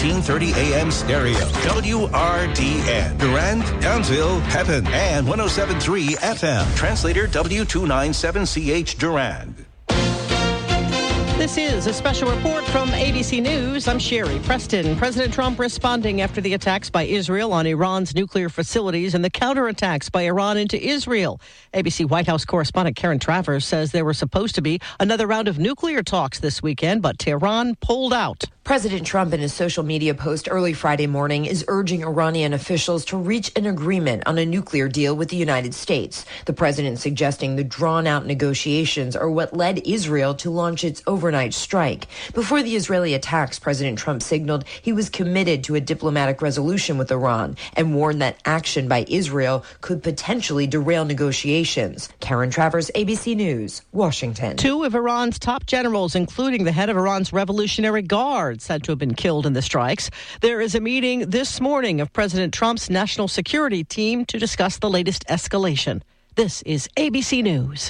1430 AM stereo. WRDN. Durand, Townsville, Pepin, and 107.3 FM. Translator W297CH Durand. This is a special report from ABC News. I'm Sherry Preston. President Trump responding after the attacks by Israel on Iran's nuclear facilities and the counterattacks by Iran into Israel. ABC White House correspondent Karen Travers says there was supposed to be another round of nuclear talks this weekend, but Tehran pulled out. President Trump in his social media post early Friday morning is urging Iranian officials to reach an agreement on a nuclear deal with the United States. The president suggesting the drawn-out negotiations are what led Israel to launch its overnight strike. Before the Israeli attacks, President Trump signaled he was committed to a diplomatic resolution with Iran and warned that action by Israel could potentially derail negotiations. Karen Travers, ABC News, Washington. Two of Iran's top generals, including the head of Iran's Revolutionary Guard, said to have been killed in the strikes. There is a meeting this morning of President Trump's national security team to discuss the latest escalation. This is ABC News.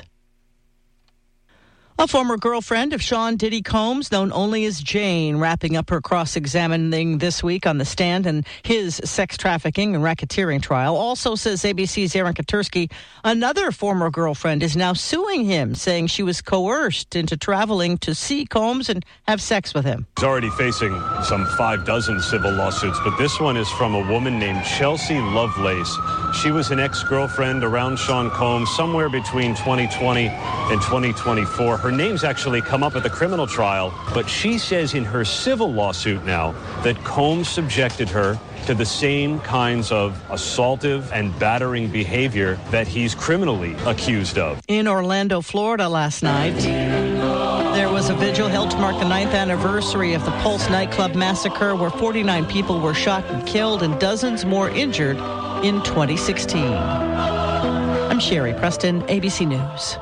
A former girlfriend of Sean Diddy Combs, known only as Jane, wrapping up her cross-examining this week on the stand in his sex trafficking and racketeering trial. Also, says ABC's Aaron Katursky, another former girlfriend is now suing him, saying she was coerced into traveling to see Combs and have sex with him. He's already facing some 6 civil lawsuits, but this one is from a woman named Chelsea Lovelace. She was an ex-girlfriend around Sean Combs somewhere between 2020 and 2024. Her name's actually come up at the criminal trial, but she says in her civil lawsuit now that Combs subjected her to the same kinds of assaultive and battering behavior that he's criminally accused of. In Orlando, Florida last night, there was a vigil held to mark the 9th anniversary of the Pulse nightclub massacre, where 49 people were shot and killed and dozens more injured in 2016. I'm Sherry Preston, ABC News.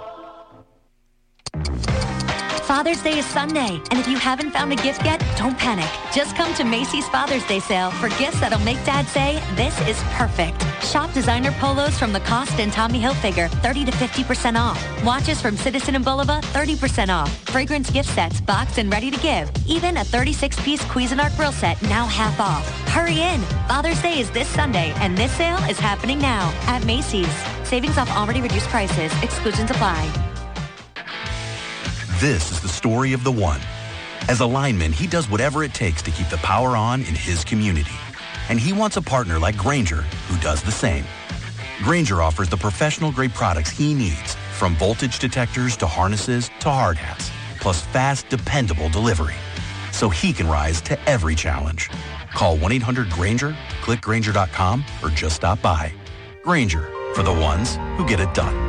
Father's Day is Sunday, and if you haven't found a gift yet, don't panic. Just come to Macy's Father's Day sale for gifts that'll make Dad say, this is perfect. Shop designer polos from Lacoste and Tommy Hilfiger, 30 to 50% off. Watches from Citizen and Bulova, 30% off. Fragrance gift sets, boxed and ready to give. Even a 36-piece Cuisinart grill set, now half off. Hurry in. Father's Day is this Sunday, and this sale is happening now at Macy's. Savings off already reduced prices. Exclusions apply. This is the story of the one. As a lineman, he does whatever it takes to keep the power on in his community. And he wants a partner like Grainger who does the same. Grainger offers the professional-grade products he needs, from voltage detectors to harnesses to hard hats, plus fast, dependable delivery, so he can rise to every challenge. Call 1-800-GRAINGER, click Grainger.com, or just stop by. Grainger, for the ones who get it done.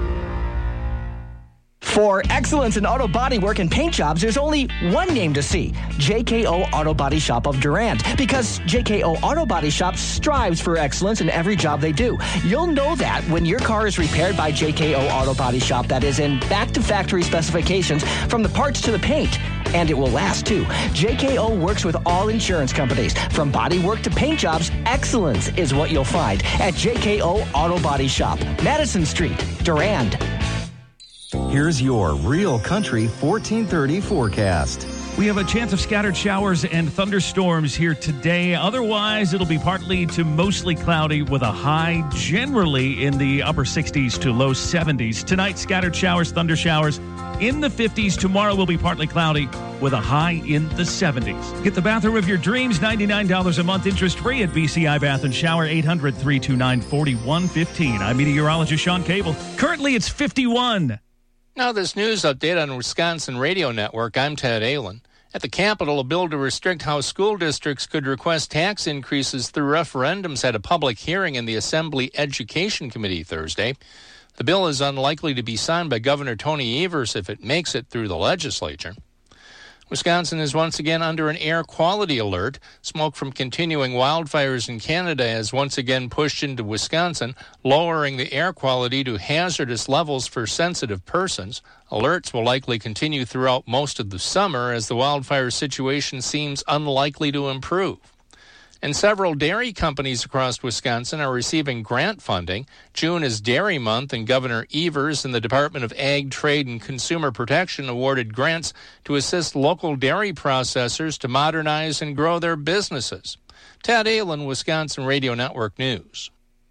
For excellence in auto body work and paint jobs, there's only one name to see, JKO Auto Body Shop of Durand, because JKO Auto Body Shop strives for excellence in every job they do. You'll know that when your car is repaired by JKO Auto Body Shop, that is in back-to-factory specifications from the parts to the paint. And it will last, too. JKO works with all insurance companies. From body work to paint jobs, excellence is what you'll find at JKO Auto Body Shop, Madison Street, Durand. Here's your Real Country 1430 forecast. We have a chance of scattered showers and thunderstorms here today. Otherwise, it'll be partly to mostly cloudy with a high generally in the upper 60s to low 70s. Tonight, scattered showers, thunder showers in the 50s. Tomorrow will be partly cloudy with a high in the 70s. Get the bathroom of your dreams, $99 a month, interest-free at BCI Bath and Shower, 800-329-4115. I'm meteorologist Sean Cable. Currently, it's 51. Now this news update on Wisconsin Radio Network. I'm Ted Allen. At the Capitol, a bill to restrict how school districts could request tax increases through referendums had a public hearing in the Assembly Education Committee Thursday. The bill is unlikely to be signed by Governor Tony Evers if it makes it through the legislature. Wisconsin is once again under an air quality alert. Smoke from continuing wildfires in Canada has once again pushed into Wisconsin, lowering the air quality to hazardous levels for sensitive persons. Alerts will likely continue throughout most of the summer as the wildfire situation seems unlikely to improve. And several dairy companies across Wisconsin are receiving grant funding. June is Dairy Month, and Governor Evers and the Department of Ag, Trade, and Consumer Protection awarded grants to assist local dairy processors to modernize and grow their businesses. Ted Ahlin, Wisconsin Radio Network News.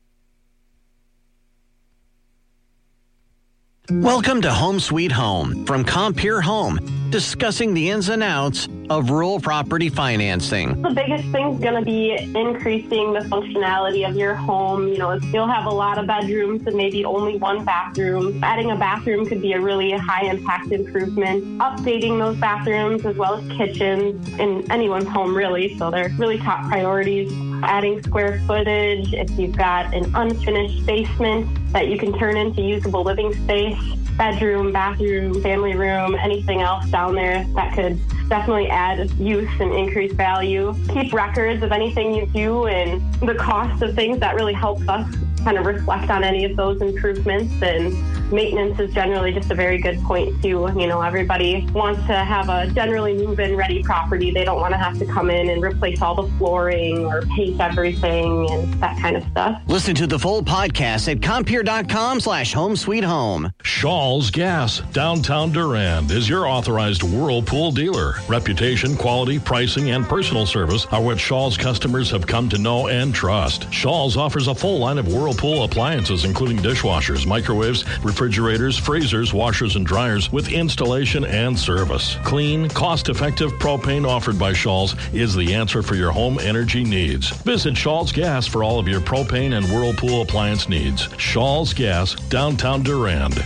Welcome to Home Sweet Home from Compeer Home, discussing the ins and outs of rural property financing. The biggest thing is going to be increasing the functionality of your home. You'll have a lot of bedrooms and maybe only one bathroom. Adding a bathroom could be a really high-impact improvement. Updating those bathrooms as well as kitchens in anyone's home, really. So they're really top priorities. Adding square footage, if you've got an unfinished basement that you can turn into usable living space, bedroom, bathroom, family room, anything else down there that could definitely add use and increase value. Keep records of anything you do and the cost of things. That really helps us kind of reflect on any of those improvements, and maintenance is generally just a very good point too. Everybody wants to have a generally move-in ready property. They don't want to have to come in and replace all the flooring or paint everything and that kind of stuff. Listen to the full podcast at Compeer.com/homesweethome. Shaw's Gas, downtown Durand, is your authorized Whirlpool dealer. Reputation, quality, pricing, and personal service are what Shaw's customers have come to know and trust. Shaw's offers a full line of Whirlpool appliances, including dishwashers, microwaves, refrigerators, freezers, washers, and dryers with installation and service. Clean, cost-effective propane offered by Shaw's is the answer for your home energy needs. Visit Shaw's Gas for all of your propane and Whirlpool appliance needs. Shaw's Gas, downtown Durand.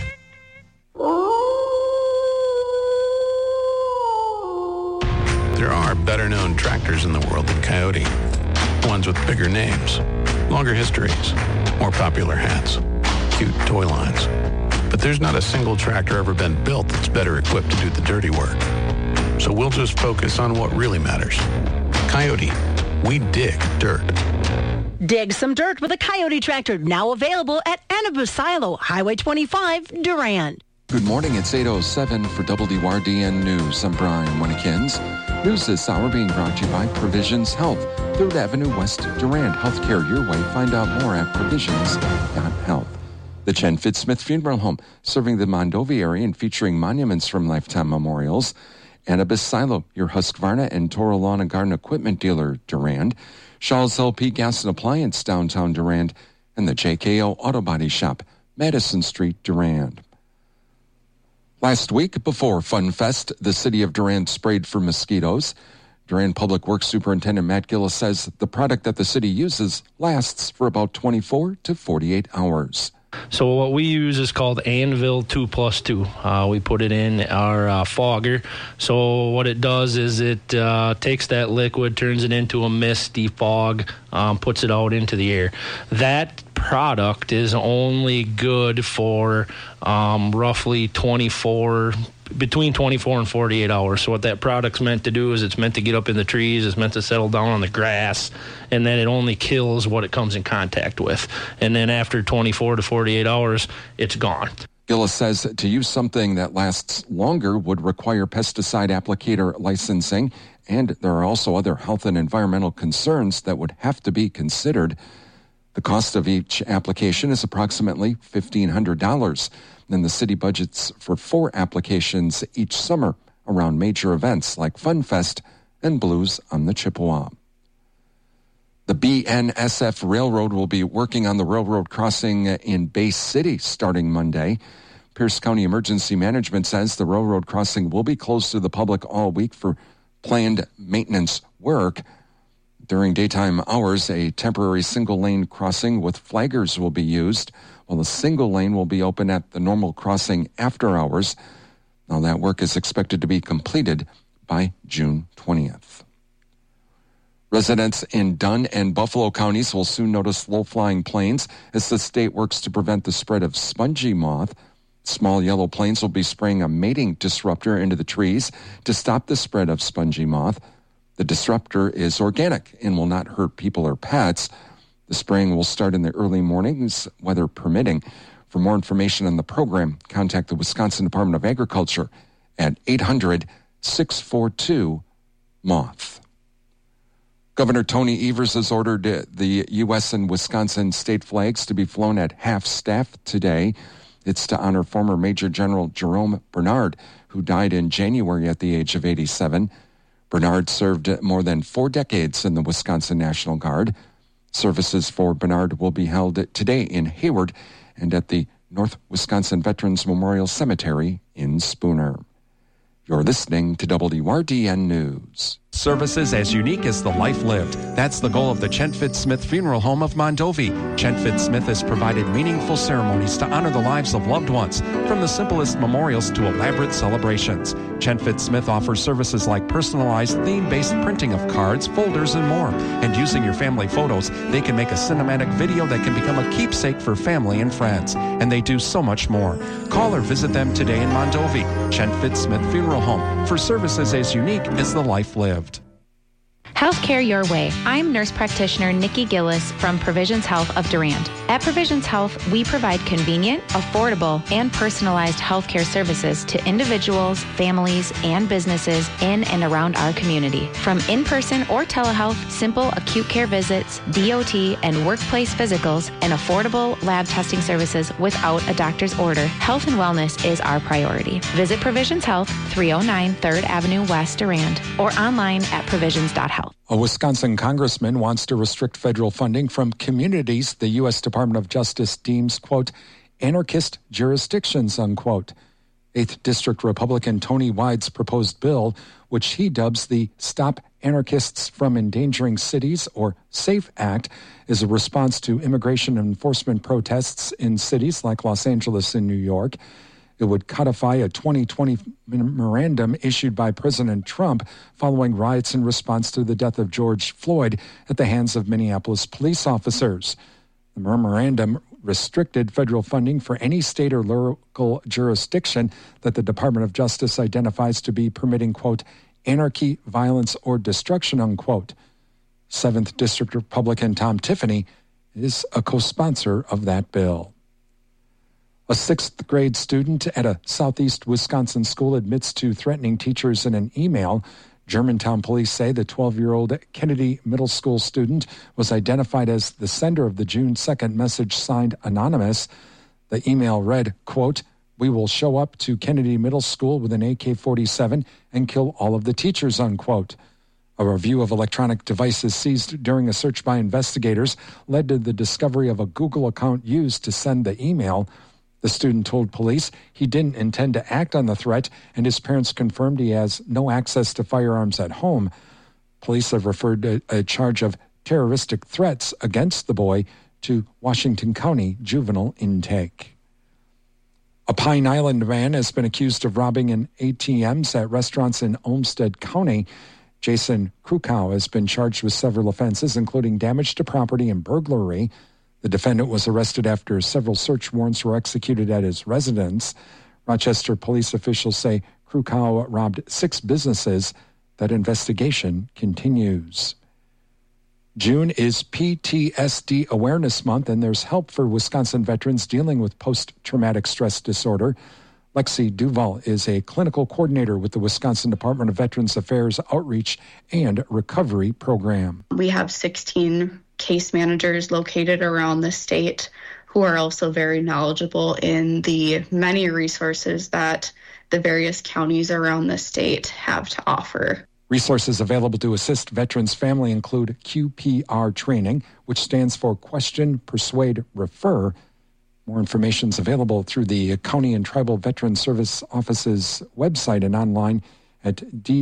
There are better-known tractors in the world than Coyote. Ones with bigger names, longer histories, more popular hats, cute toy lines. But there's not a single tractor ever been built that's better equipped to do the dirty work. So we'll just focus on what really matters. Coyote, we dig dirt. Dig some dirt with a Coyote tractor, now available at Annabus Silo, Highway 25, Durand. Good morning, it's 8:07 for WRDN News. I'm Brian Winnekins. News this hour being brought to you by Provisions Health, 3rd Avenue West, Durand. Healthcare your way. Find out more at provisions.health. The Chen Fitzsmith Funeral Home, serving the Mondovi area and featuring monuments from Lifetime Memorials. Annabus Silo, your Husqvarna and Toro Lawn and Garden Equipment dealer, Durand. Shaw's LP Gas and Appliance, downtown Durand. And the JKO Auto Body Shop, Madison Street, Durand. Last week, before Fun Fest, the city of Durand sprayed for mosquitoes. Durand Public Works Superintendent Matt Gillis says the product that the city uses lasts for about 24 to 48 hours. So what we use is called Anvil 2+2. We put it in our fogger. So what it does is it takes that liquid, turns it into a misty fog, puts it out into the air. That product is only good for roughly between 24 and 48 hours. So what that product's meant to do is it's meant to get up in the trees, it's meant to settle down on the grass, and then it only kills what it comes in contact with. And then after 24 to 48 hours, it's gone. Gillis says to use something that lasts longer would require pesticide applicator licensing, and there are also other health and environmental concerns that would have to be considered. The cost of each application is approximately $1,500. And the city budgets for 4 applications each summer around major events like Fun Fest and Blues on the Chippewa. The BNSF Railroad will be working on the railroad crossing in Bay City starting Monday. Pierce County Emergency Management says the railroad crossing will be closed to the public all week for planned maintenance work. During daytime hours, a temporary single-lane crossing with flaggers will be used, while a single lane will be open at the normal crossing after hours. Now, that work is expected to be completed by June 20th. Residents in Dunn and Buffalo counties will soon notice low-flying planes as the state works to prevent the spread of spongy moth. Small yellow planes will be spraying a mating disruptor into the trees to stop the spread of spongy moth. The disruptor is organic and will not hurt people or pets. The spraying will start in the early mornings, weather permitting. For more information on the program, contact the Wisconsin Department of Agriculture at 800-642-MOTH. Governor Tony Evers has ordered the U.S. and Wisconsin state flags to be flown at half-staff today. It's to honor former Major General Jerome Bernard, who died in January at the age of 87. Bernard served more than 4 decades in the Wisconsin National Guard. Services for Bernard will be held today in Hayward and at the North Wisconsin Veterans Memorial Cemetery in Spooner. You're listening to WRDN News. Services as unique as the life lived. That's the goal of the Chentfit Smith Funeral Home of Mondovi. Chentfit Smith has provided meaningful ceremonies to honor the lives of loved ones, from the simplest memorials to elaborate celebrations. Chentfit Smith offers services like personalized theme-based printing of cards, folders, and more. And using your family photos, they can make a cinematic video that can become a keepsake for family and friends. And they do so much more. Call or visit them today in Mondovi. Chentfit Smith Funeral Home, for services as unique as the life lived. Healthcare your way. I'm nurse practitioner Nikki Gillis from Provisions Health of Durand. At Provisions Health, we provide convenient, affordable, and personalized healthcare services to individuals, families, and businesses in and around our community. From in-person or telehealth, simple acute care visits, DOT, and workplace physicals, and affordable lab testing services without a doctor's order, health and wellness is our priority. Visit Provisions Health, 309 3rd Avenue West, Durand, or online at provisions.health. A Wisconsin congressman wants to restrict federal funding from communities the U.S. Department of Justice deems, quote, anarchist jurisdictions, unquote. 8th District Republican Tony Wyde's proposed bill, which he dubs the Stop Anarchists from Endangering Cities, or SAFE Act, is a response to immigration enforcement protests in cities like Los Angeles and New York. It would codify a 2020 memorandum issued by President Trump following riots in response to the death of George Floyd at the hands of Minneapolis police officers. The memorandum restricted federal funding for any state or local jurisdiction that the Department of Justice identifies to be permitting, quote, anarchy, violence, or destruction, unquote. 7th District Republican Tom Tiffany is a co-sponsor of that bill. A 6th grade student at a southeast Wisconsin school admits to threatening teachers in an email. Germantown police say the 12-year-old Kennedy Middle School student was identified as the sender of the June 2nd message signed anonymous. The email read, quote, we will show up to Kennedy Middle School with an AK-47 and kill all of the teachers, unquote. A review of electronic devices seized during a search by investigators led to the discovery of a Google account used to send the email. The student told police he didn't intend to act on the threat, and his parents confirmed he has no access to firearms at home. Police have referred a charge of terroristic threats against the boy to Washington County Juvenile Intake. A Pine Island man has been accused of robbing an ATMs at restaurants in Olmsted County. Jason Krukow has been charged with several offenses, including damage to property and burglary. The defendant was arrested after several search warrants were executed at his residence. Rochester police officials say Krukow robbed 6 businesses. That investigation continues. June is PTSD Awareness Month, and there's help for Wisconsin veterans dealing with post-traumatic stress disorder. Lexi Duval is a clinical coordinator with the Wisconsin Department of Veterans Affairs Outreach and Recovery Program. We have 16 case managers located around the state who are also very knowledgeable in the many resources that the various counties around the state have to offer. Resources available to assist veterans' family include QPR training, which stands for Question, Persuade, Refer. More information is available through the County and Tribal Veteran Service Office's website and online at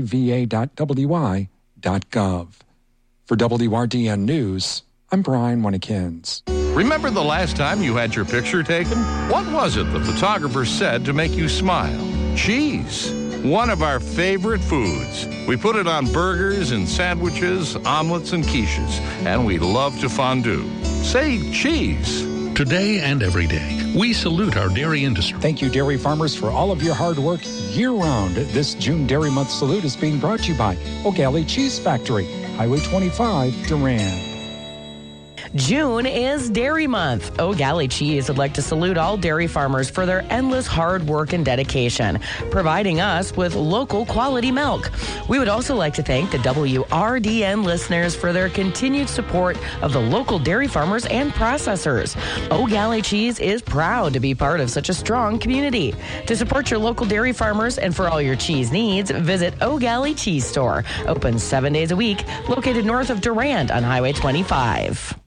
dva.wi.gov. For WRDN News, I'm Brian Winnikins. Remember the last time you had your picture taken? What was it the photographer said to make you smile? Cheese. One of our favorite foods. We put it on burgers and sandwiches, omelets and quiches, and we love to fondue. Say cheese. Today and every day, we salute our dairy industry. Thank you, dairy farmers, for all of your hard work year-round. This June Dairy Month salute is being brought to you by O'Galley Cheese Factory, Highway 25, Durand. June is Dairy Month. O'Galley Cheese would like to salute all dairy farmers for their endless hard work and dedication, providing us with local quality milk. We would also like to thank the WRDN listeners for their continued support of the local dairy farmers and processors. O'Galley Cheese is proud to be part of such a strong community. To support your local dairy farmers and for all your cheese needs, visit O'Galley Cheese Store. Open 7 days a week, located north of Durand on Highway 25.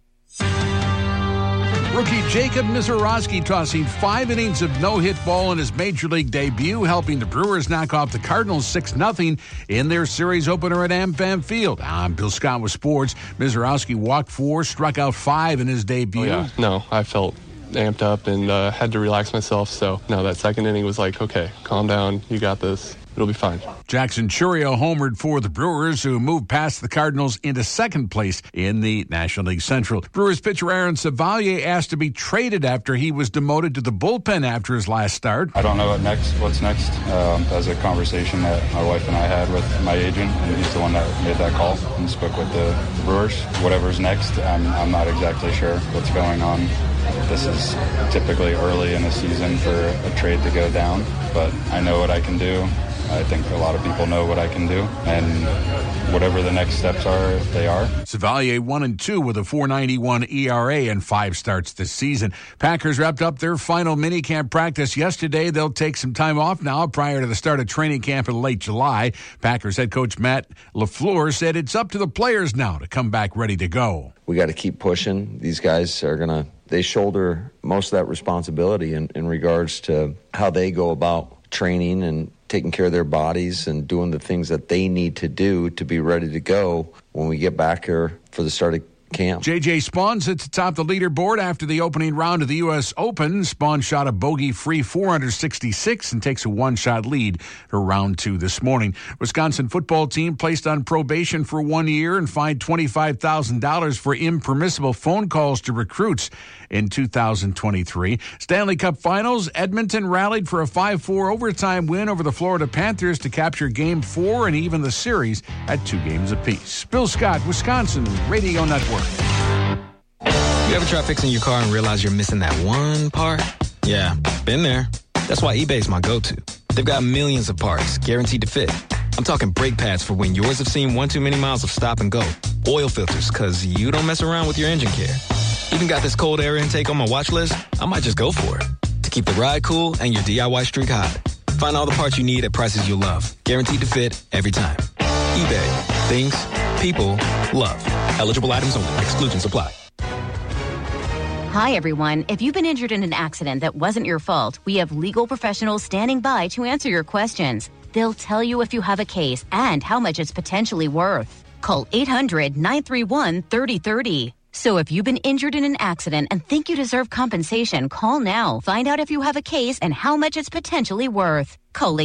Rookie Jacob Misiorowski tossing 5 innings of no-hit ball in his Major League debut, helping the Brewers knock off the Cardinals 6-0 in their series opener at AmFam Field. I'm Bill Scott with sports. Misiorowski walked 4, struck out 5 in his debut. Oh, yeah. No, I felt amped up and had to relax myself. So, no, that second inning was like, okay, calm down. You got this. It'll be fine. Jackson Chourio homered for the Brewers, who moved past the Cardinals into second place in the National League Central. Brewers pitcher Aaron Savalier asked to be traded after he was demoted to the bullpen after his last start. I don't know what's next. That's a conversation that my wife and I had with my agent, and he's the one that made that call and spoke with the Brewers. Whatever's next, I'm not exactly sure what's going on. This is typically early in the season for a trade to go down, but I know what I can do. I think a lot of people know what I can do, and whatever the next steps are, they are. Savalier 1-2 with a 4.91 ERA and 5 starts this season. Packers wrapped up their final minicamp practice yesterday. They'll take some time off now prior to the start of training camp in late July. Packers head coach Matt LaFleur said it's up to the players now to come back ready to go. We got to keep pushing. These guys are they shoulder most of that responsibility in regards to how they go about training and taking care of their bodies and doing the things that they need to do to be ready to go when we get back here for the start of camp. J.J. Spaun sits atop the leaderboard after the opening round of the U.S. Open. Spaun shot a bogey-free 466 and takes a one-shot lead for round 2 this morning. Wisconsin football team placed on probation for 1 year and fined $25,000 for impermissible phone calls to recruits in 2023. Stanley Cup Finals, Edmonton rallied for a 5-4 overtime win over the Florida Panthers to capture Game 4 and even the series at 2 games apiece. Bill Scott, Wisconsin Radio Network. You ever try fixing your car and realize you're missing that one part? Yeah, been there. That's why eBay's my go-to. They've got millions of parts guaranteed to fit. I'm talking brake pads for when yours have seen one too many miles of stop and go. Oil filters, because you don't mess around with your engine care. Even got this cold air intake on my watch list. I might just go for it to keep the ride cool and your DIY streak hot. Find all the parts you need at prices you'll love. Guaranteed to fit every time. eBay. Things, people, love. Eligible items only. Exclusions apply. Hi, everyone. If you've been injured in an accident that wasn't your fault, we have legal professionals standing by to answer your questions. They'll tell you if you have a case and how much it's potentially worth. Call 800-931-3030. So if you've been injured in an accident and think you deserve compensation, call now. Find out if you have a case and how much it's potentially worth. Call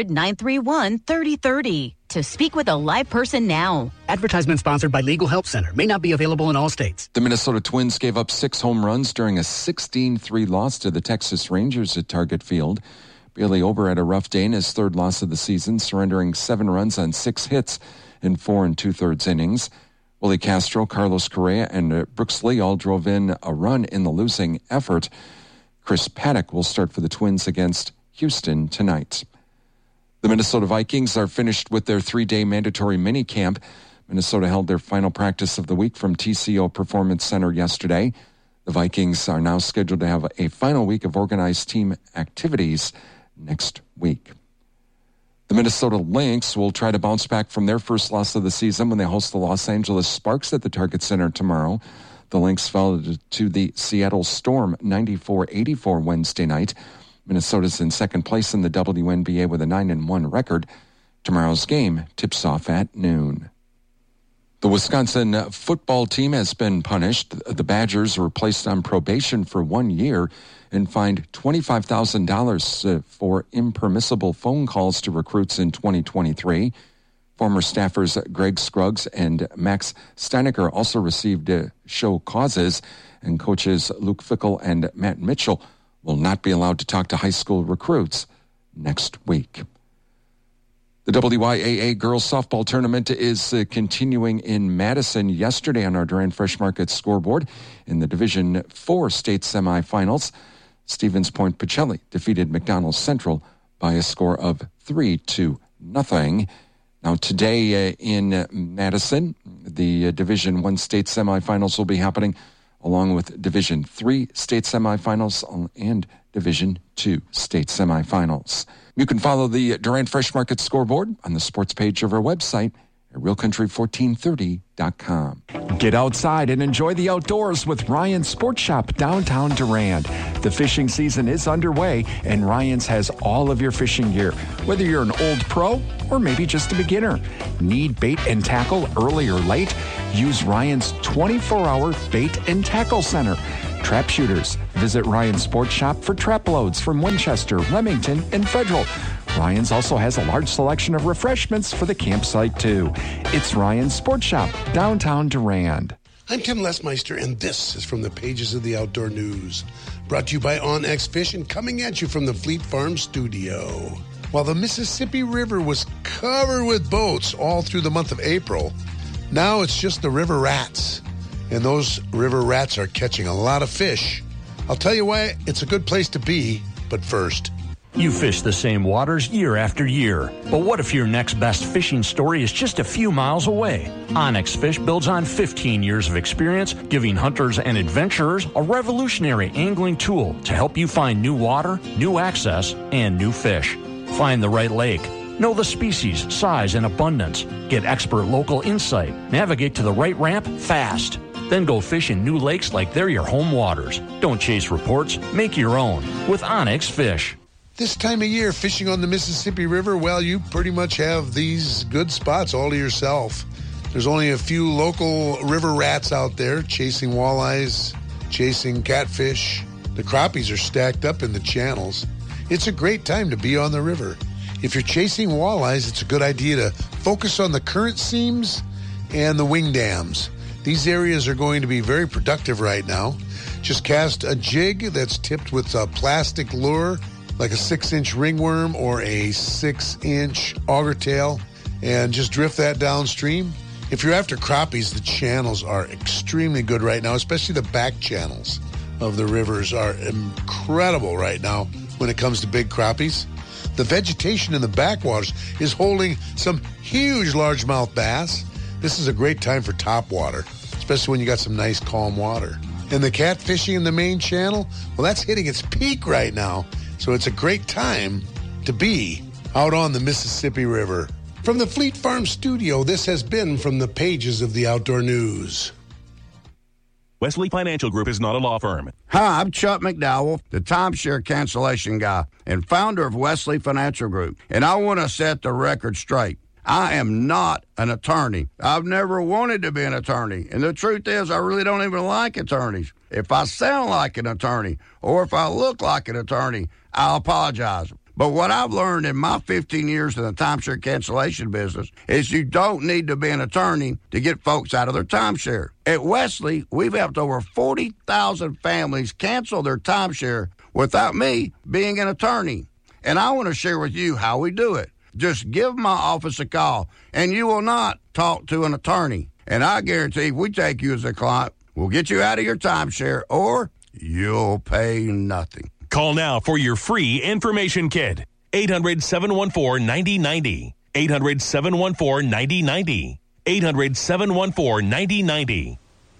800-931-3030 to speak with a live person now. Advertisement sponsored by Legal Help Center. May not be available in all states. The Minnesota Twins gave up 6 home runs during a 16-3 loss to the Texas Rangers at Target Field. Bailey Ober had a rough day in his 3rd loss of the season, surrendering 7 runs on 6 hits in 4 2/3 innings. Willie Castro, Carlos Correa, and Brooks Lee all drove in a run in the losing effort. Chris Paddock will start for the Twins against Houston tonight. The Minnesota Vikings are finished with their 3-day mandatory minicamp. Minnesota held their final practice of the week from TCO Performance Center yesterday. The Vikings are now scheduled to have a final week of organized team activities next week. The Minnesota Lynx will try to bounce back from their first loss of the season when they host the Los Angeles Sparks at the Target Center tomorrow. The Lynx fell to the Seattle Storm 94-84 Wednesday night. Minnesota's in second place in the WNBA with a 9-1 record. Tomorrow's game tips off at noon. The Wisconsin football team has been punished. The Badgers were placed on probation for 1 year and fined $25,000 for impermissible phone calls to recruits in 2023. Former staffers Greg Scruggs and Max Steinecker also received show causes, and coaches Luke Fickle and Matt Mitchell will not be allowed to talk to high school recruits next week. The WYAA Girls Softball Tournament is continuing in Madison. Yesterday on our Durand Fresh Market scoreboard in the Division 4 state semifinals, Stevens Point Pacelli defeated McDonald Central by a score of 3-0. Now today in Madison, the Division 1 state semifinals will be happening along with Division 3 state semifinals and Division 2 state semifinals. You can follow the Durand Fresh Market scoreboard on the sports page of our website at realcountry1430.com. Get outside and enjoy the outdoors with Ryan's Sports Shop downtown Durand. The fishing season is underway, and Ryan's has all of your fishing gear, whether you're an old pro or maybe just a beginner. Need bait and tackle early or late? Use Ryan's 24-hour bait and tackle center. Trap shooters, visit Ryan's Sports Shop for trap loads from Winchester, Remington, and Federal. Ryan's also has a large selection of refreshments for the campsite, too. It's Ryan's Sports Shop, downtown Durand. I'm Tim Lesmeister, and this is from the pages of the Outdoor News. Brought to you by OnX Fish and coming at you from the Fleet Farm studio. While the Mississippi River was covered with boats all through the month of April, now it's just the river rats. And those river rats are catching a lot of fish. I'll tell you why it's a good place to be, but first. You fish the same waters year after year. But what if your next best fishing story is just a few miles away? OnX Fish builds on 15 years of experience, giving hunters and adventurers a revolutionary angling tool to help you find new water, new access, and new fish. Find the right lake. Know the species, size, and abundance. Get expert local insight. Navigate to the right ramp fast. Then go fish in new lakes like they're your home waters. Don't chase reports. Make your own with OnX Fish. This time of year, fishing on the Mississippi River, well, you pretty much have these good spots all to yourself. There's only a few local river rats out there chasing walleyes, chasing catfish. The crappies are stacked up in the channels. It's a great time to be on the river. If you're chasing walleyes, it's a good idea to focus on the current seams and the wing dams. These areas are going to be very productive right now. Just cast a jig that's tipped with a plastic lure, like a 6-inch ringworm or a 6-inch auger tail, and just drift that downstream. If you're after crappies, the channels are extremely good right now, especially the back channels of the rivers are incredible right now when it comes to big crappies. The vegetation in the backwaters is holding some huge largemouth bass. This is a great time for topwater, especially when you got some nice calm water. And the catfishing in the main channel, well, that's hitting its peak right now. So it's a great time to be out on the Mississippi River. From the Fleet Farm studio, this has been from the pages of the Outdoor News. Wesley Financial Group is not a law firm. Hi, I'm Chuck McDowell, the timeshare cancellation guy and founder of Wesley Financial Group. And I want to set the record straight. I am not an attorney. I've never wanted to be an attorney. And the truth is, I really don't even like attorneys. If I sound like an attorney or if I look like an attorney, I'll apologize. But what I've learned in my 15 years in the timeshare cancellation business is you don't need to be an attorney to get folks out of their timeshare. At Wesley, we've helped over 40,000 families cancel their timeshare without me being an attorney. And I want to share with you how we do it. Just give my office a call, and you will not talk to an attorney. And I guarantee if we take you as a client, we'll get you out of your timeshare, or you'll pay nothing. Call now for your free information kit. 800-714-9090. 800-714-9090. 800-714-9090.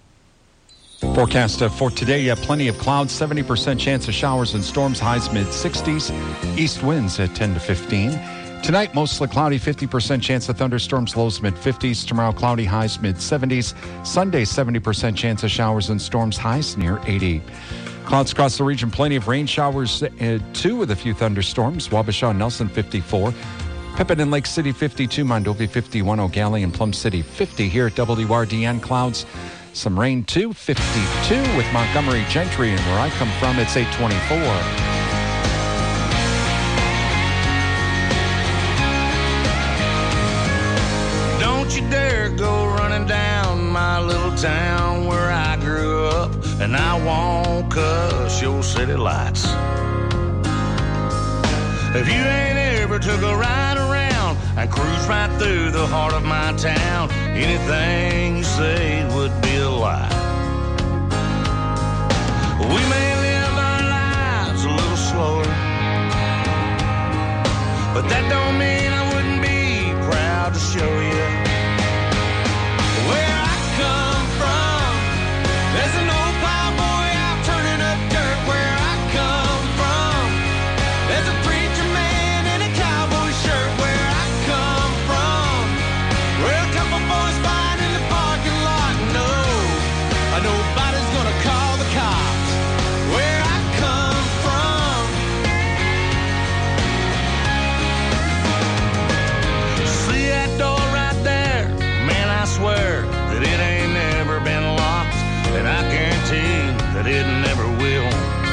Forecast for today, plenty of clouds, 70% chance of showers and storms, highs mid-60s. East winds at 10 to 15. Tonight, mostly cloudy, 50% chance of thunderstorms, lows mid-50s. Tomorrow, cloudy, highs mid-70s. Sunday, 70% chance of showers and storms, highs near 80. Clouds across the region, plenty of rain showers, too, with a few thunderstorms. Wabasha and Nelson, 54. Pepin and Lake City, 52. Mondovi, 51. O'Galley and Plum City, 50. Here at WRDN, clouds, some rain, too, 52. With Montgomery Gentry, and where I come from, it's 824. Don't you dare go running down my little town where I grew up, and I won't cuss your city lights. If you ain't ever took a ride around and cruise right through the heart of my town. Anything you say would be a lie. We may live our lives a little slower, but that don't mean I wouldn't be proud to show you where I come from. There's an old plowboy out turning up dirt where I come from. There's a preacher man in a cowboy shirt where I come from. Where a couple boys fight in the parking lot. No, nobody's gonna call the cops where I come from. See that door right there? Man, I swear that it ain't never been locked, and I guarantee that it never will.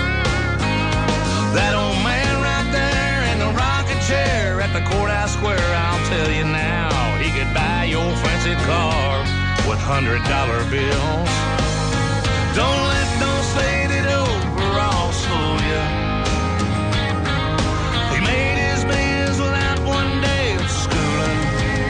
That old man right there in the rocking chair at the courthouse square, I'll tell you now, he could buy your fancy car with $100 bills. Don't let those faded overalls fool you. He made his bills without one day of schooling.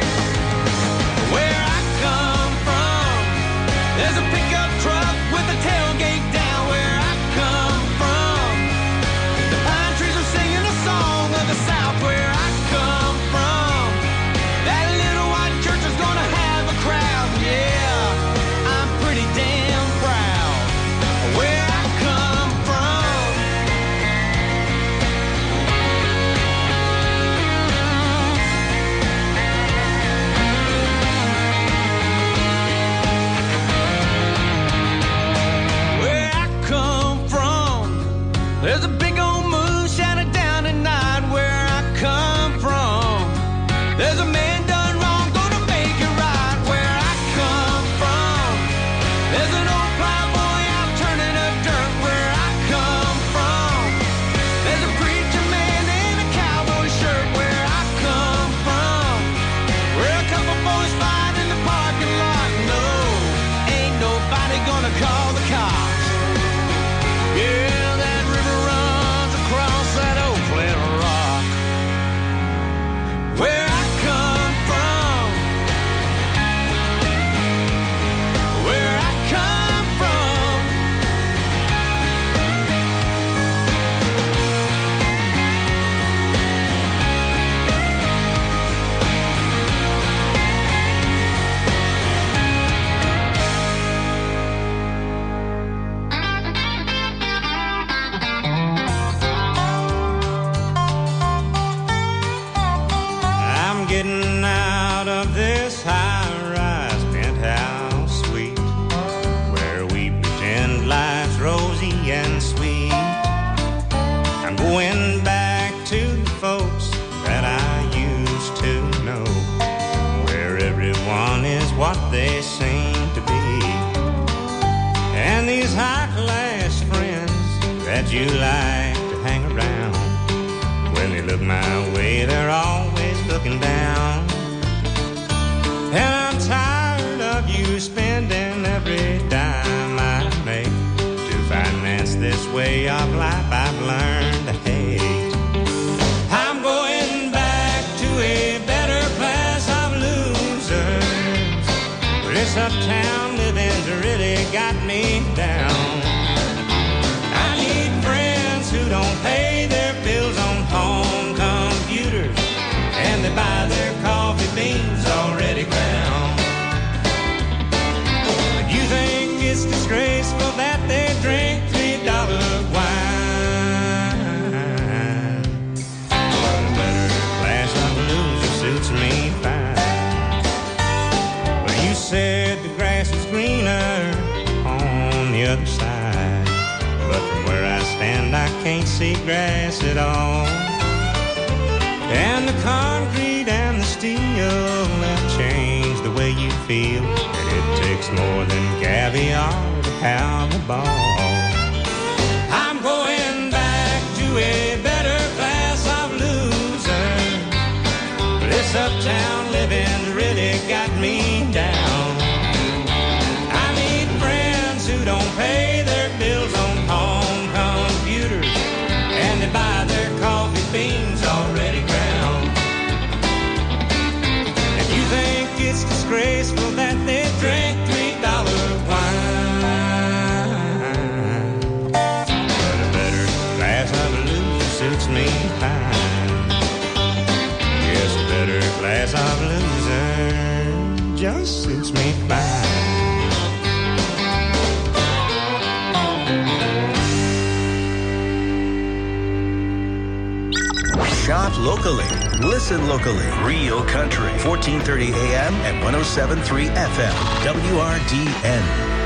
Where I come from, there's a pickup truck with a tailgate down where I come from. The pine trees are singing a song of the South where I come from. That little white church is gonna have a crowd, yeah, I'm pretty damn proud where I come from. Where I come from, there's a big old moon shining down at night where I come from. There's a man done wrong, gonna make it right where I come from. There's an old plowboy out turning up dirt where I come from. There's a preacher man in a cowboy shirt where I come from. Where a couple boys fight in the parking lot. No, ain't nobody gonna call the cops. Yeah, that river runs across that old flat rock. Where I come from. Where I come from. I'm getting out of this high-rise penthouse suite where we pretend life's rosy and sweet. I'm going back to the folks that I used to know, where everyone is what they seem to be. And these high-class friends that you like to hang around, when they look my way, they're always looking down. And I'm tired of you spending every dime I make to finance this way of life I've learned to hate. I'm going back to a better class of losers. This uptown living's really got me down. I need friends who don't pay their bills on home computers, and they buy their coffee beans already ground. But you think it's disgraceful that they drink $3 wine? Well, a better class of loser suits me fine. But you said the grass was greener on the other side, but from where I stand I can't see grass at all. And the concrete and the steel have changed the way you feel, and it takes more than caviar to have a ball. I'm going back to a better class of losers. This uptown living's really got me down. I need friends who don't pay their bills on home computers, and they buy their coffee beans already ground. kind. Yes, a better class of loser just suits me fine. Shop locally. Listen locally. Real Country. 1430 AM and 107.3 FM. WRDN.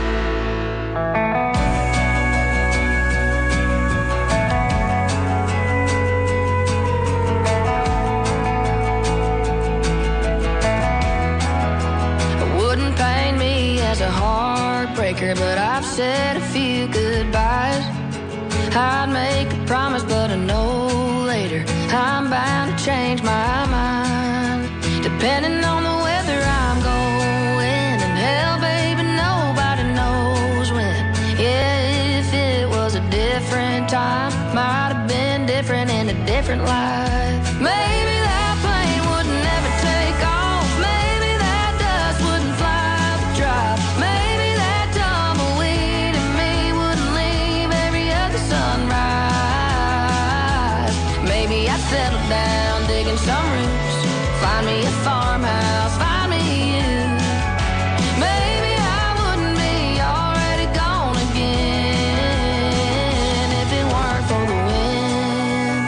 Wouldn't paint me as a heartbreaker, but I've said a few goodbyes. I'd make a promise, but I know later I'm bound to change my mind. Depending on the weather I'm going, and hell, baby, nobody knows when. Yeah, if it was a different time, might have been different in a different life. Maybe that plane wouldn't ever take off. Maybe that dust wouldn't fly the drive. Maybe that tumbleweed in me wouldn't leave every other sunrise. Maybe I'd settle down, digging some roots, find me a farmhouse, find me you. Maybe I wouldn't be already gone again if it weren't for the wind.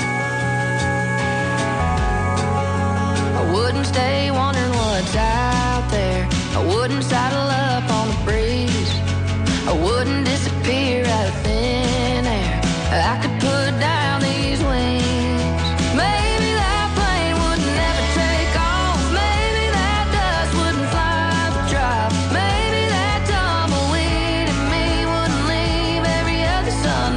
I wouldn't stay wondering what's out there. I wouldn't saddle up on the breeze. I wouldn't disappear out of thin air. I could put down these wings. Maybe that plane wouldn't ever take off. Maybe that dust wouldn't fly the drive. Maybe that tumbleweed in me wouldn't leave every other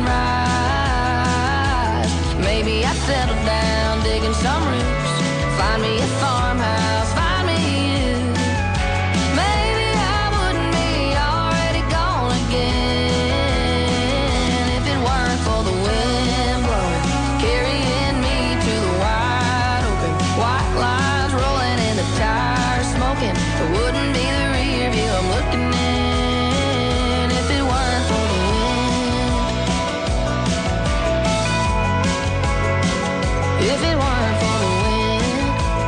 sunrise. Maybe I'd settle down, digging some roots, find me a farmhouse, find me you. Maybe I wouldn't be already gone again if it weren't for the wind blowing, carrying me to the wide open. White lines rolling and the tires smoking. It wouldn't be the rear view I'm looking in if it weren't for the wind. If it weren't for the wind.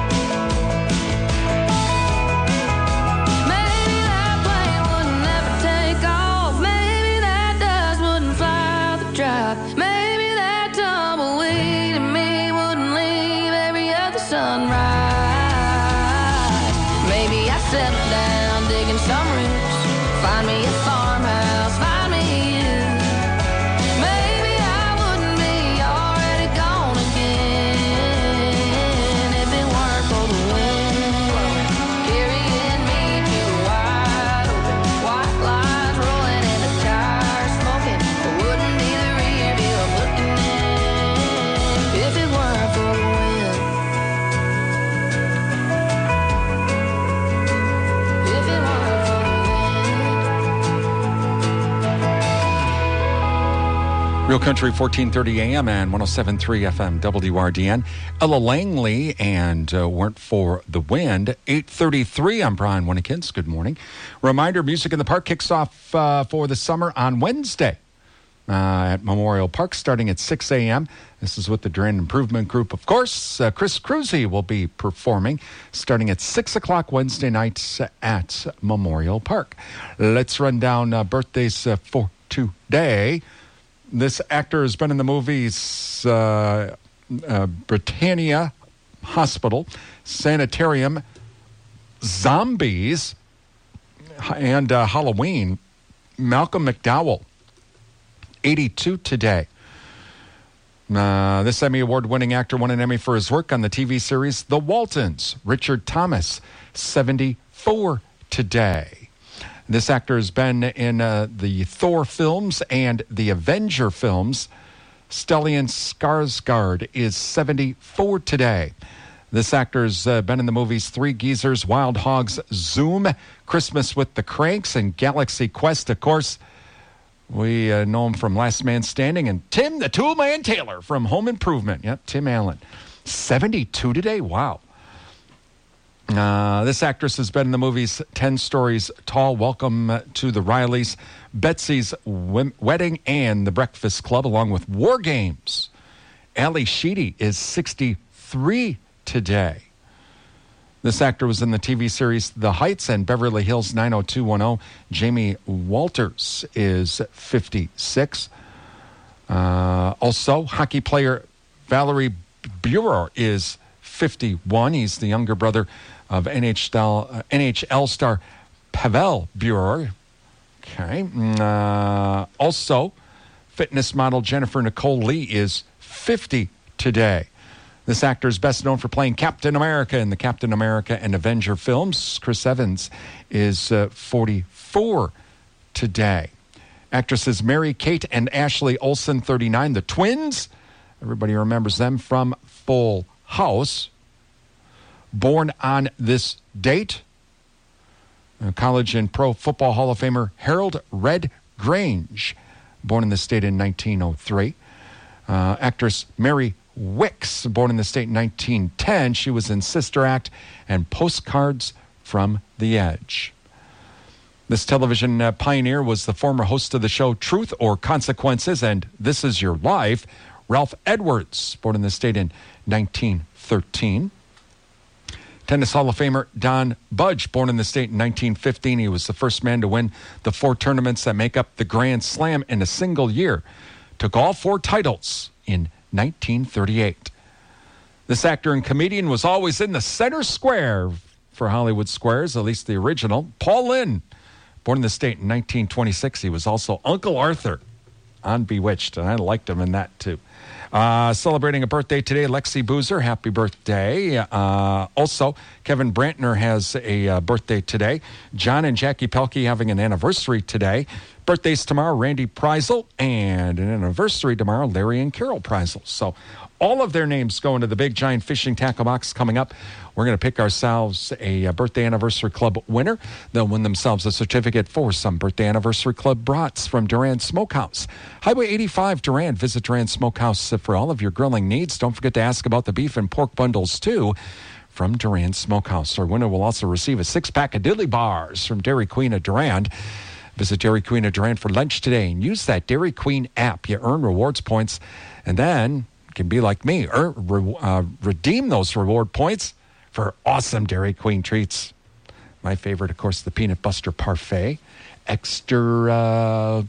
Maybe that plane wouldn't ever take off. Maybe that dust wouldn't fly the drive. Maybe that tumbleweed in me wouldn't leave every other sunrise. Maybe I'd settle down, digging some roots, find me a farmhouse, find me you. Maybe I wouldn't be already gone again if it weren't for the wind blowing, carrying me to the wide open. White lines rolling and the tires smoking. It wouldn't be the rear view I'm looking in if it weren't for the wind. If it weren't for the Real Country 1430 AM and 107.3 FM WRDN. Ella Langley and Weren't for the Wind. 8:33. I'm Brian Winnekins. Good morning. Reminder, Music in the Park kicks off for the summer on Wednesday at Memorial Park starting at 6 a.m. This is with the Durand Improvement Group, of course. Chris Cruzy will be performing starting at 6 o'clock Wednesday nights at Memorial Park. Let's run down birthdays for today. This actor has been in the movies Britannia Hospital, Sanitarium, Zombies, and Halloween. Malcolm McDowell, 82 today. This Emmy Award-winning actor won an Emmy for his work on the TV series The Waltons. Richard Thomas, 74 today. This actor has been in the Thor films and the Avenger films. Stellan Skarsgård is 74 today. This actor's been in the movies Three Geezers, Wild Hogs, Zoom, Christmas with the Cranks, and Galaxy Quest. Of course, we know him from Last Man Standing, and Tim the Toolman Taylor from Home Improvement. Yep, Tim Allen. 72 today? Wow. This actress has been in the movies 10 Stories Tall, Welcome to the Rileys, Betsy's Wedding, and The Breakfast Club, along with War Games Ali Sheedy is 63 today. This actor was in the TV series The Heights and Beverly Hills 90210. Jamie Walters is 56. Also, hockey player Valerie Bureau is 51. He's the younger brother of NHL star Pavel Bureau. Okay. Also, fitness model Jennifer Nicole Lee is 50 today. This actor is best known for playing Captain America in the Captain America and Avenger films. Chris Evans is 44 today. Actresses Mary Kate and Ashley Olsen, 39. The twins, everybody remembers them from Full House. Born on this date, college and pro football Hall of Famer Harold Red Grange, born in the state in 1903. Actress Mary Wicks, born in the state in 1910. She was in Sister Act and Postcards from the Edge. This television pioneer was the former host of the show Truth or Consequences and This Is Your Life. Ralph Edwards, born in the state in 1913. Tennis Hall of Famer Don Budge, born in the state in 1915. He was the first man to win the 4 tournaments that make up the Grand Slam in a single year. Took all 4 titles in 1938. This actor and comedian was always in the center square for Hollywood Squares, at least the original. Paul Lynde, born in the state in 1926. He was also Uncle Arthur on Bewitched, and I liked him in that too. Celebrating a birthday today, Lexi Boozer, happy birthday. Also, Kevin Brantner has a birthday today. John and Jackie Pelkey having an anniversary today. Birthdays tomorrow, Randy Preisel, and an anniversary tomorrow, Larry and Carol Preisel. So all of their names go into the big giant fishing tackle box coming up. We're going to pick ourselves a birthday anniversary club winner. They'll win themselves a certificate for some birthday anniversary club brats from Durand Smokehouse. Highway 85 Durand. Visit Durand Smokehouse for all of your grilling needs. Don't forget to ask about the beef and pork bundles too from Durand Smokehouse. Our winner will also receive a 6-pack of Diddley Bars from Dairy Queen of Durand. Visit Dairy Queen of Durand for lunch today and use that Dairy Queen app. You earn rewards points and then you can be like me, redeem those reward points for awesome Dairy Queen treats. My favorite, of course, the Peanut Buster Parfait. Extra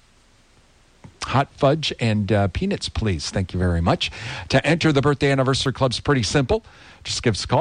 hot fudge and peanuts, please. Thank you very much. To enter the birthday anniversary club's pretty simple. Just give us a call,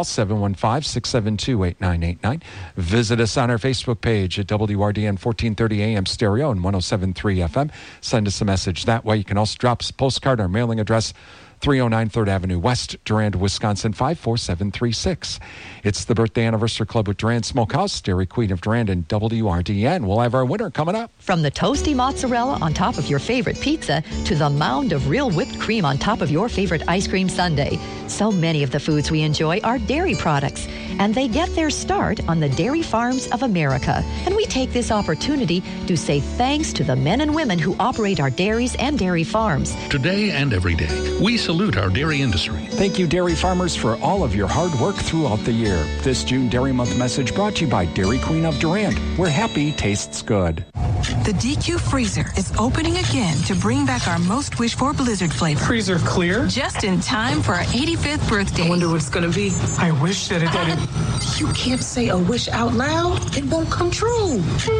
715-672-8989. Visit us on our Facebook page at WRDN 1430 AM stereo and 107.3 FM. Send us a message that way. You can also drop us a postcard. Our mailing address, 309 3rd Avenue West, Durand, Wisconsin, 54736. It's the Birthday Anniversary Club with Durand Smokehouse, Dairy Queen of Durand, and WRDN. We'll have our winner coming up. From the toasty mozzarella on top of your favorite pizza to the mound of real whipped cream on top of your favorite ice cream sundae, so many of the foods we enjoy are dairy products, and they get their start on the dairy farms of America. And we take this opportunity to say thanks to the men and women who operate our dairies and dairy farms. Today and every day, we salute our dairy industry. Thank you, dairy farmers, for all of your hard work throughout the year. This June Dairy Month message brought to you by Dairy Queen of Durand, where happy tastes good. The DQ Freezer is opening again to bring back our most wished for blizzard flavor. Freezer clear? Just in time for our 85th birthday. I wonder what it's going to be. I wish that it didn't. You can't say a wish out loud. It won't come true.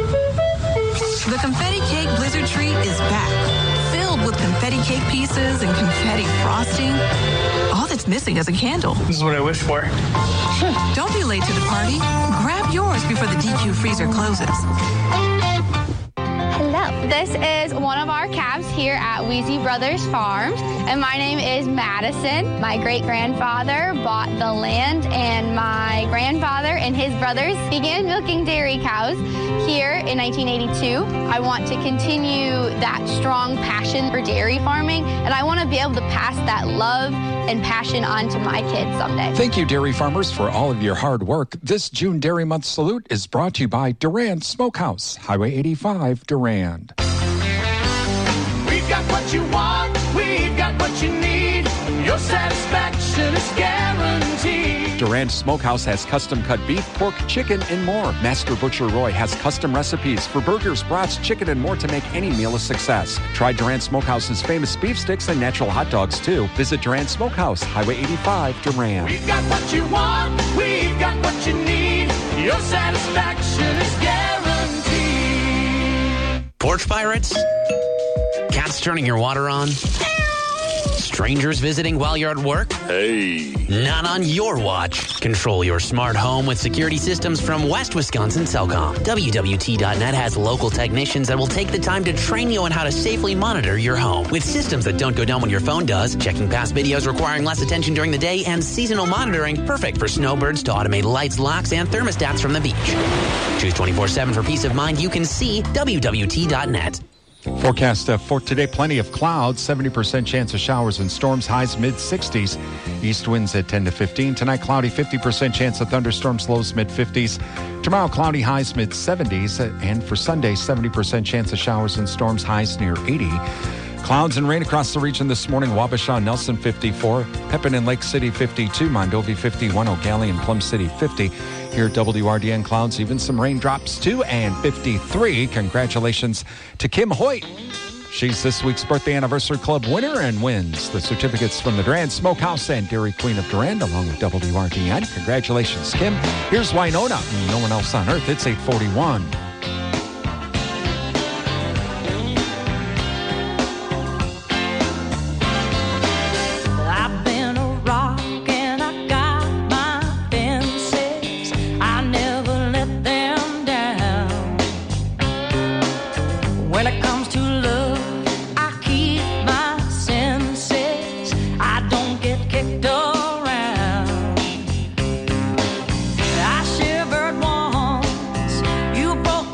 The Confetti Cake Blizzard Treat is back. Filled with confetti cake pieces and confetti frosting. All that's missing is a candle. This is what I wish for. Don't be late to the party. Grab yours before the DQ Freezer closes. Hello. This is one of our calves here at Wheezy Brothers Farms, and my name is Madison. My great-grandfather bought the land, and my grandfather and his brothers began milking dairy cows here in 1982. I want to continue that strong passion for dairy farming, and I want to be able to pass that love and passion on to my kids someday. Thank you, dairy farmers, for all of your hard work. This June Dairy Month salute is brought to you by Durand Smokehouse, Highway 85, Durand. We've got what you want, we've got what you need. Your satisfaction is guaranteed. Durand Durand Smokehouse has custom-cut beef, pork, chicken, and more. Master Butcher Roy has custom recipes for burgers, brats, chicken, and more to make any meal a success. Try Durand Smokehouse's famous beef sticks and natural hot dogs, too. Visit Durand Smokehouse, Highway 85, Durand. We've got what you want, we've got what you need. Your satisfaction is guaranteed. Porch pirates? Cats turning your water on? Strangers visiting while you're at work? Hey. Not on your watch. Control your smart home with security systems from West Wisconsin Telcom. WWT.net has local technicians that will take the time to train you on how to safely monitor your home. With systems that don't go down when your phone does, checking past videos requiring less attention during the day, and seasonal monitoring, perfect for snowbirds to automate lights, locks, and thermostats from the beach. Choose 24/7 for peace of mind. You can see WWT.net. Forecast for today, plenty of clouds, 70% chance of showers and storms, highs mid-60s. East winds at 10 to 15. Tonight, cloudy, 50% chance of thunderstorms, lows mid-50s. Tomorrow, cloudy, highs mid-70s. And for Sunday, 70% chance of showers and storms, highs near 80. Clouds and rain across the region this morning. Wabasha, Nelson, 54. Pepin and Lake City, 52. Mondovi, 51. O'Galley and Plum City, 50. Here at WRDN, clouds, even some raindrops, too, and 53. Congratulations to Kim Hoyt. She's this week's Birthday Anniversary Club winner and wins the certificates from the Durand Smokehouse and Dairy Queen of Durand, along with WRDN. Congratulations, Kim. Here's Winona. No one else on earth. It's 8:41. You broke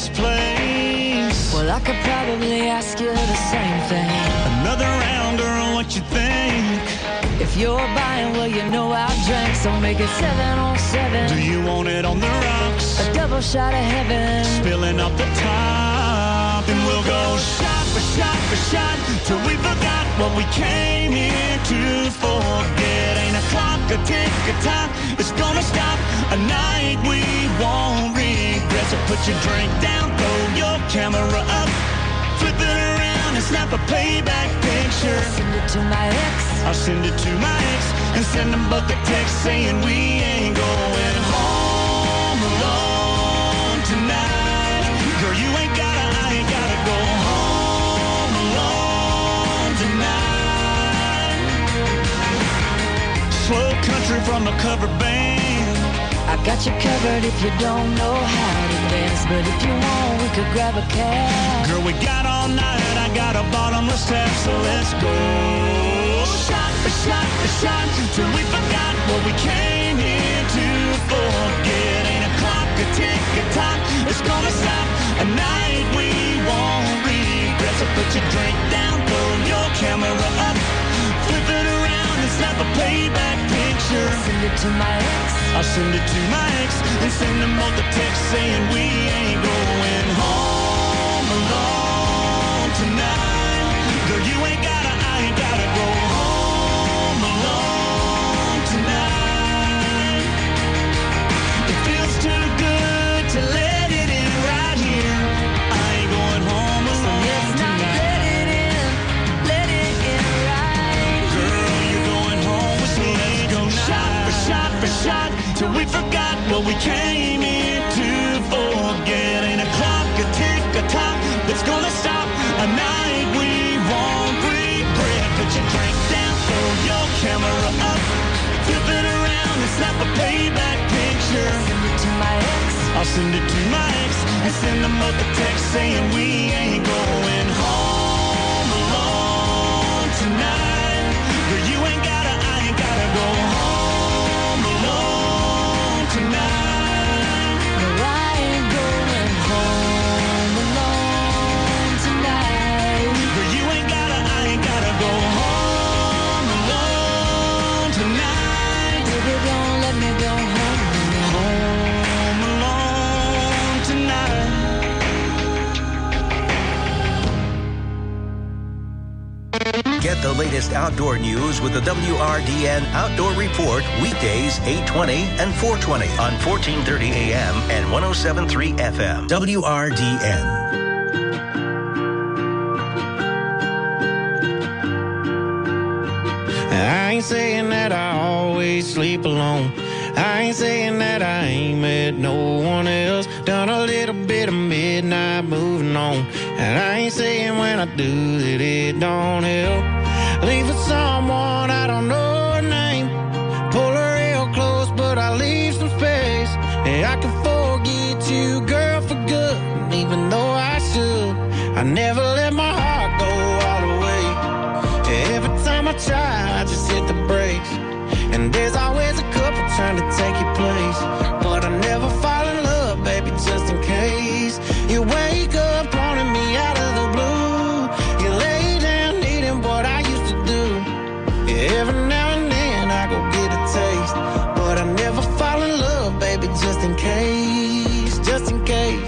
this place? Well, I could probably ask you the same thing. Another round, girl, what you think? If you're buying, well, you know I'll drink, so make it 7 on 7. Do you want it on the rocks? A double shot of heaven, spilling up the top, and we'll go shot for shot for shot till we forgot what we came here to forget. Ain't a clock, a tick, a tock, it's gonna stop a night we won't regret. So put your drink down, throw your camera up, flip it around and snap a playback picture. send it to my ex. I'll send it to my ex and send them both a text saying we ain't going home alone tonight. Girl, you ain't gotta, I ain't gotta go home alone tonight. Slow country from a cover band. I got you covered if you don't know how to dance, but if you want, we could grab a cab. Girl, we got all night, I got a bottomless tap, so let's go. Shot for shot for shot, till we forgot what we came here to forget. Ain't a clock, a tick, a tock, it's gonna stop a night we won't regret. So put your drink down, throw your camera up, flip it around and snap a playback picture. Send it to my ex. I'll send it to my ex and send them both a text saying we ain't going home alone tonight. Girl, you ain't gotta, I ain't gotta go home alone tonight. It feels too good to let it in right here. I ain't going home alone tonight. Let it in right. Girl, you're going home with me. Let's go shot for shot for shot till we forgot what we came here to forget. Ain't a clock, a tick, a tock that's gonna stop a night we won't regret. Put your drink down, throw your camera up, flip it around and snap a playback picture. Send it to my ex. I'll send it to my ex and send them both a text saying we ain't going home alone tonight. Girl, you ain't gotta, I ain't gotta go home alone tonight. No, I ain't going home alone tonight. Girl, you ain't gotta, I ain't gotta go home alone tonight. Baby, don't let me go home alone tonight. Get the latest outdoor news with the WRDN Outdoor Report weekdays 8:20 and 4:20 on 1430 AM and 107.3 FM. WRDN. I ain't saying that I always sleep alone. I ain't saying that I ain't met no one else. Done a little bit of midnight moving on. And I ain't saying when I do that it don't help. Leave with someone I don't know her name. Pull her real close, but I leave some space. And I can forget you, girl, for good. And even though I should, I never let my heart go all the way. Every time I try, I just hit the brakes. And there's always a couple trying to take your place. But I never fall in love, baby, just in case. You wake up wanting me out of the blue. You lay down needing what I used to do. Every now and then I go get a taste. But I never fall in love, baby, just in case. Just in case.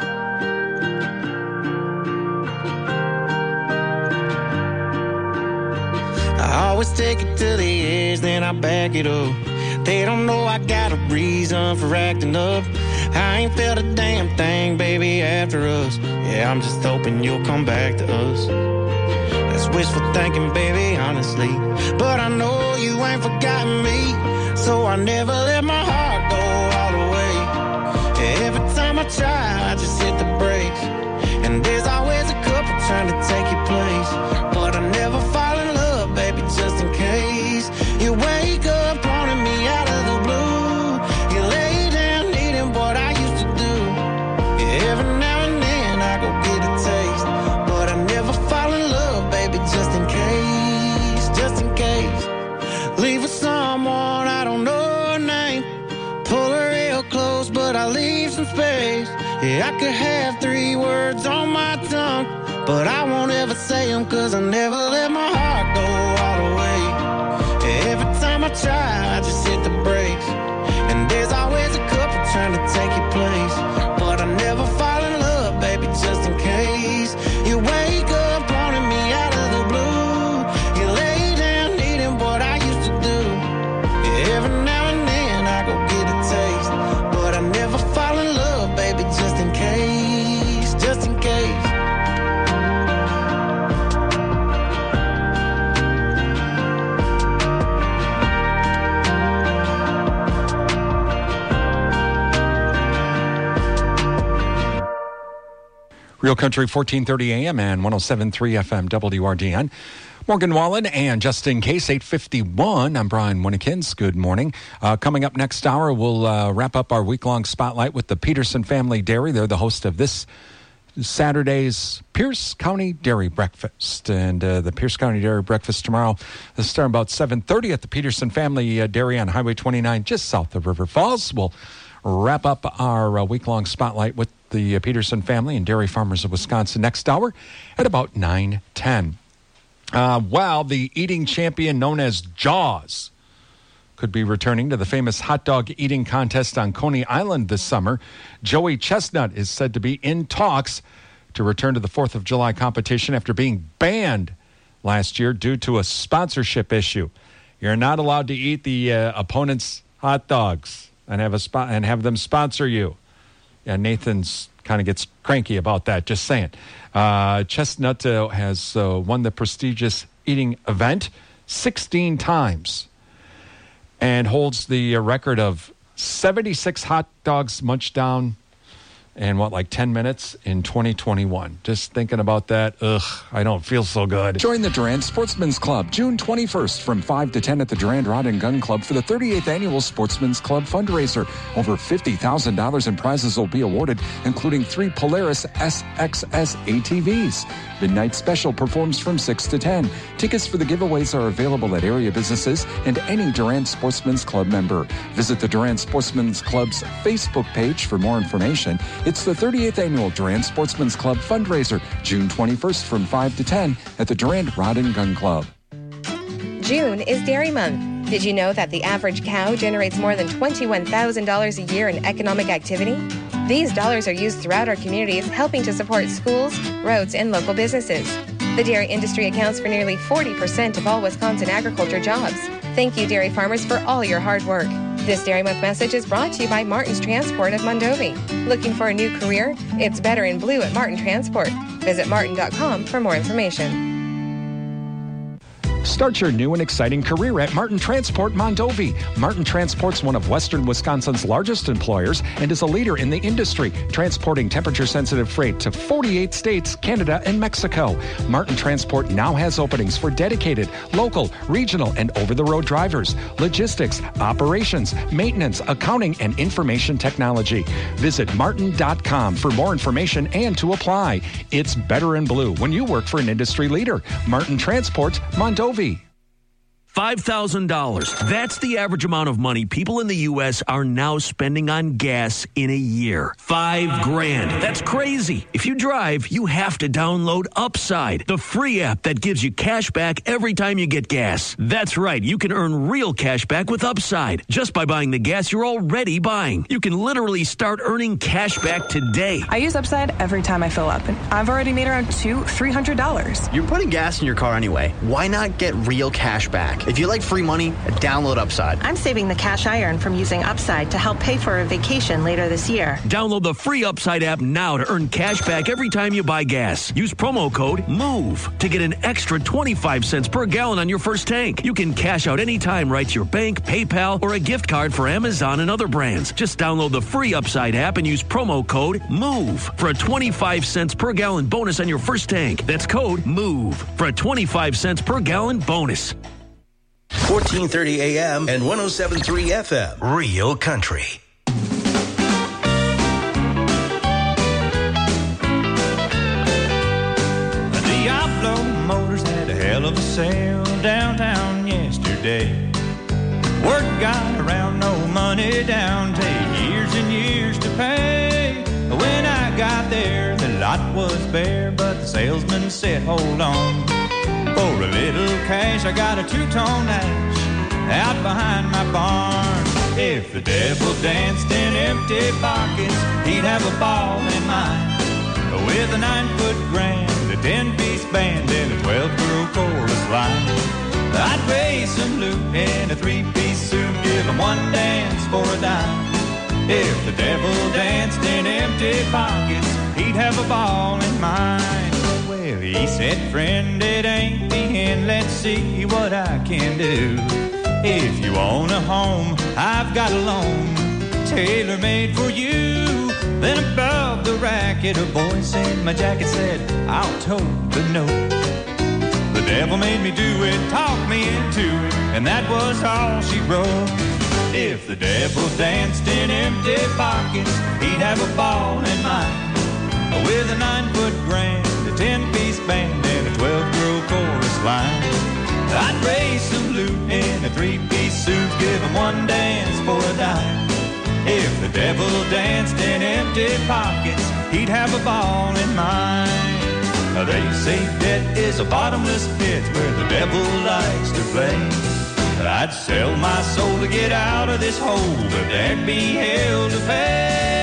I always take it to the edge, then I back it up. They don't know I got a reason for acting up. I ain't felt a damn thing, baby, after us. Yeah, I'm just hoping you'll come back to us. That's wishful thinking, baby, honestly. But I know you ain't forgotten me. So I never let my heart go all the way. Every time I try, I just hit the brakes. And there's always a couple trying to take your place. But I never fall in love, baby, just in case. You wake up wanting me out of the blue. You lay down needing what I used to do. Every now and then I go get a taste. But I never fall in love, baby, just in case. Just in case. Leave with someone I don't know her name. Pull her real close, but I leave some space. Yeah, I could have 3 words on my tongue, but I won't ever say them, cause I never let my heart go all the way. Every time I try, I just hit the brakes, and there's always a couple trying to take your place. But I never fall in love, baby, just in case. You wake up wanting me out of the blue. You lay down needing what I used to do. Every now and then I go get a taste, but I never fall in love, baby, just in case, just in case. Real Country, 1430 AM and 107.3 FM WRDN. Morgan Wallen and Just In Case, 8:51. I'm Brian Winnekins. Good morning. Coming up next hour, we'll wrap up our week-long spotlight with the Peterson Family Dairy. They're the host of this Saturday's Pierce County Dairy Breakfast. And the Pierce County Dairy Breakfast tomorrow will start about 7:30 at the Peterson Family Dairy on Highway 29, just south of River Falls. We'll wrap up our week-long spotlight with the Peterson family and dairy farmers of Wisconsin next hour at about 9:10. Well, the eating champion known as Jaws could be returning to the famous hot dog eating contest on Coney Island this summer. Joey Chestnut is said to be in talks to return to the 4th of July competition after being banned last year due to a sponsorship issue. You're not allowed to eat the opponent's hot dogs and have them sponsor you. Yeah, Nathan's kind of gets cranky about that, just saying. Chestnut has won the prestigious eating event 16 times and holds the record of 76 hot dogs munched down in 10 minutes in 2021. Just thinking about that, I don't feel so good. Join the Durand Sportsman's Club June 21st from 5 to 10 at the Durand Rod and Gun Club for the 38th Annual Sportsman's Club fundraiser. Over $50,000 in prizes will be awarded, including 3 Polaris SXS ATVs. Midnight Special performs from 6 to 10. Tickets for the giveaways are available at area businesses and any Durand Sportsman's Club member. Visit the Durand Sportsman's Club's Facebook page for more information. It's the 38th Annual Durand Sportsman's Club fundraiser, June 21st from 5 to 10 at the Durand Rod and Gun Club. June is Dairy Month. Did you know that the average cow generates more than $21,000 a year in economic activity? These dollars are used throughout our communities, helping to support schools, roads, and local businesses. The dairy industry accounts for nearly 40% of all Wisconsin agriculture jobs. Thank you, dairy farmers, for all your hard work. This Dairy Month message is brought to you by Martin's Transport of Mondovi. Looking for a new career? It's better in blue at Martin Transport. Visit martin.com for more information. Start your new and exciting career at Martin Transport Mondovi. Martin Transport's one of Western Wisconsin's largest employers and is a leader in the industry, transporting temperature-sensitive freight to 48 states, Canada, and Mexico. Martin Transport now has openings for dedicated, local, regional, and over-the-road drivers, logistics, operations, maintenance, accounting, and information technology. Visit martin.com for more information and to apply. It's better in blue when you work for an industry leader. Martin Transport Mondovi. $5,000. That's the average amount of money people in the U.S. are now spending on gas in a year. $5,000. That's crazy. If you drive, you have to download Upside, the free app that gives you cash back every time you get gas. That's right. You can earn real cash back with Upside just by buying the gas you're already buying. You can literally start earning cash back today. I use Upside every time I fill up, and I've already made around $300. You're putting gas in your car anyway. Why not get real cash back? If you like free money, download Upside. I'm saving the cash I earn from using Upside to help pay for a vacation later this year. Download the free Upside app now to earn cash back every time you buy gas. Use promo code MOVE to get an extra 25 cents per gallon on your first tank. You can cash out anytime right to your bank, PayPal, or a gift card for Amazon and other brands. Just download the free Upside app and use promo code MOVE for a 25 cents per gallon bonus on your first tank. That's code MOVE for a 25 cents per gallon bonus. 1430 AM and 107.3 FM. Real Country. Diablo Motors had a hell of a sale downtown yesterday. Word got around, no money down, take years and years to pay. When I got there, the lot was bare, but the salesman said, hold on. For a little cash, I got a two-tone ash out behind my barn. If the devil danced in empty pockets, he'd have a ball in mine. With a 9-foot grand, a 10-piece band, and a 12-girl chorus line. I'd raise some loot in a 3-piece suit, give him one dance for a dime. If the devil danced in empty pockets, he'd have a ball in mine. Well, he said, friend, it ain't the end, let's see what I can do. If you own a home, I've got a loan, tailor-made for you. Then above the racket, a voice in my jacket said, I'll tote the note. The devil made me do it, talked me into it, and that was all she wrote. If the devil danced in empty pockets, he'd have a ball in mine. With a 9-foot grand, a 10-piece band, and a 12-girl chorus line. I'd raise some loot in a 3-piece suit, give him one dance for a dime. If the devil danced in empty pockets, he'd have a ball in mine. They say debt is a bottomless pit where the devil likes to play. I'd sell my soul to get out of this hole, but there'd be hell to pay.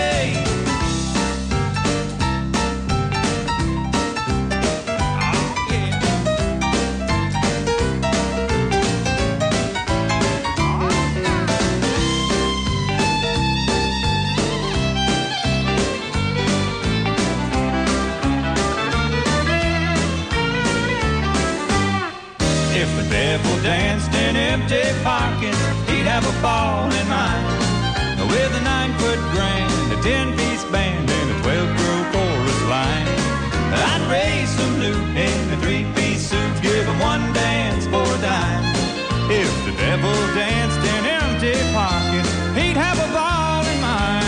Danced in empty pockets, he'd have a ball in mine. With a 9-foot grand, a 10-piece band, and a 12-girl chorus line. I'd raise some loot in a 3-piece suit, give him one dance for a dime. If the devil danced in empty pockets, he'd have a ball in mine.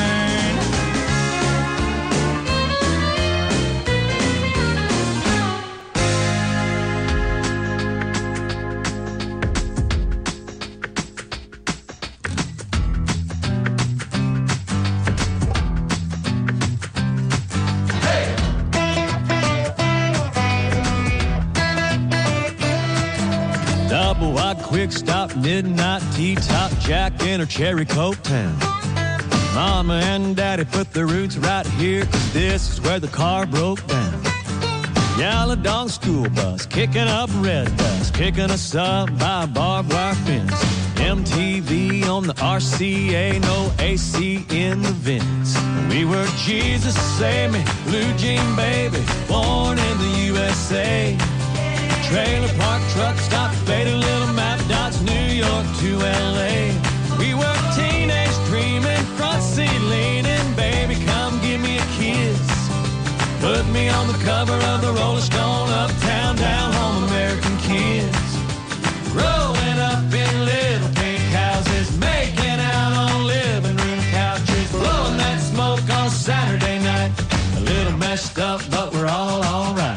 Quick stop, midnight tea top, Jack in her cherry coke town. Mama and daddy put their roots right here, 'cause this is where the car broke down. Yellow dog school bus, kicking up red dust, picking us up by a barbed wire fence. MTV on the RCA, no AC in the vents. We were Jesus Save Me, Blue Jean Baby, born in the USA. Trailer park truck stop, faded little map dots, New York to LA. We were teenage dreaming, front seat leaning, baby come give me a kiss. Put me on the cover of the Rolling Stone, uptown, down home, American kids. Growing up in little pink houses, making out on living room couches, blowing that smoke on Saturday night. A little messed up, but we're all right.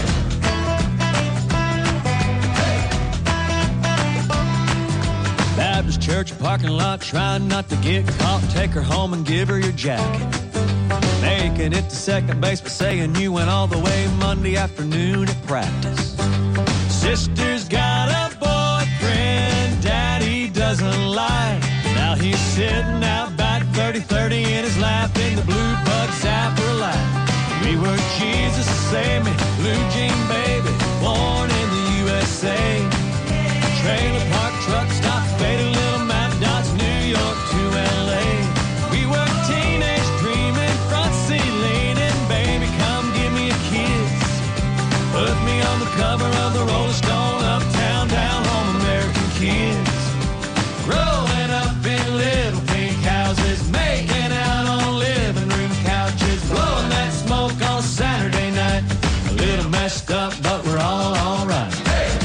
Baptist church parking lot, trying not to get caught. Take her home and give her your jacket. Making it to second base, but saying you went all the way Monday afternoon at practice. Sister's got a boyfriend daddy doesn't like. Now he's sitting out back 30-30 in his lap in the blue bug zapper light. We were Jesus Save Me, Blue Jean Baby, born in the USA. Trailer park truck stop, faded little map dots, New York to LA. We were teenage dreaming, front seat leaning, baby come give me a kiss. Put me on the cover of the Rolling Stone, uptown, down home, American kids. Growing up in little pink houses, making out on living room couches, blowing that smoke on Saturday night. A little messed up, but we're all right.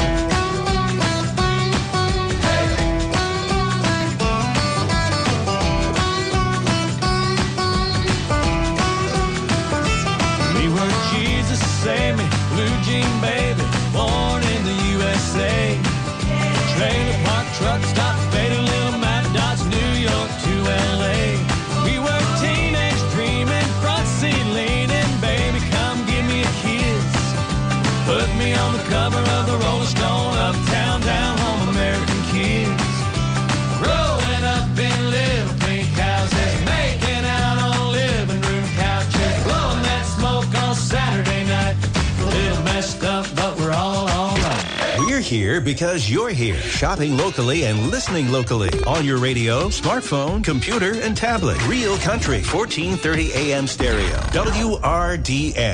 Save me, Blue Jean Baby, born in the USA. Trailer park truck stop, faded little map dots, New York to LA. We were teenage dreaming, front seat leaning, here because you're here. Shopping locally and listening locally. On your radio, smartphone, computer, and tablet. Real Country, 1430 AM stereo. WRDN.